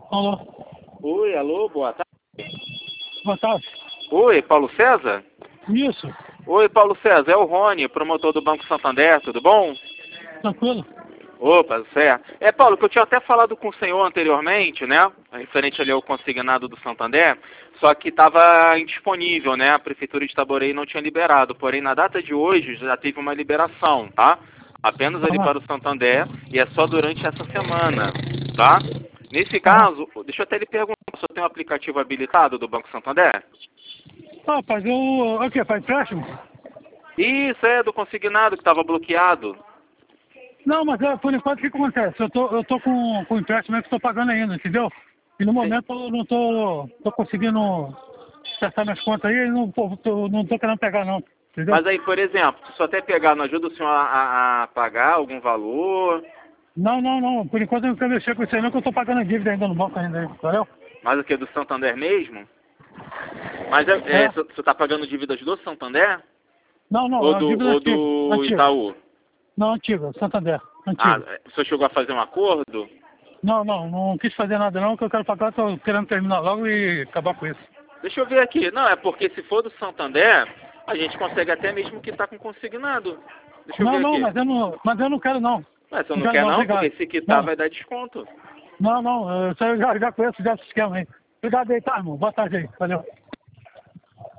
Alô, Oi, alô, boa tarde. boa tarde. Oi, Paulo César? Isso, Oi, Paulo César, é o Rony, promotor do Banco Santander, tudo bom? tranquilo? Opa, certo. Paulo, que eu tinha até falado com o senhor anteriormente, né? Referente ali ao consignado do Santander, só que estava indisponível, né? A Prefeitura de Itaboraí não tinha liberado, porém na data de hoje já teve uma liberação, tá? Apenas ali Aham, para o Santander e é só durante essa semana, tá? Nesse aham. caso, deixa eu até lhe perguntar, o senhor tem um aplicativo habilitado do Banco Santander? Ah, rapaz, o que, faz empréstimo? Isso, é do consignado que estava bloqueado. Não, mas por enquanto o que acontece? Eu tô com empréstimo que estou pagando ainda, entendeu? E no Sim. momento eu não tô conseguindo acertar minhas contas aí, não tô querendo pegar não, entendeu? Mas aí, por exemplo, se o senhor até pegar, não ajuda o senhor a pagar algum valor? Não, por enquanto eu não quero mexer com isso aí não, que eu tô pagando a dívida ainda no banco ainda, entendeu? Mais o que do Santander mesmo? Mas É? você está pagando dívidas do Santander? Não, Ou é uma do, dívida ou antiga, do antiga. Itaú? Não, antiga, Santander, Ah, antiga. o senhor chegou a fazer um acordo? Não quis fazer nada não, que eu quero pagar, tô querendo terminar logo e acabar com isso. Deixa eu ver aqui. Não, é porque se for do Santander, a gente consegue até mesmo quitar com consignado. Deixa eu ver Não, aqui. mas eu não quero não. Mas se eu Não não quero quer não, não, porque obrigado. se quitar Não, vai dar desconto. não, isso aí eu já conheço já esse esquema aí. Obrigado aí, tá, irmão? Boa tarde aí, valeu.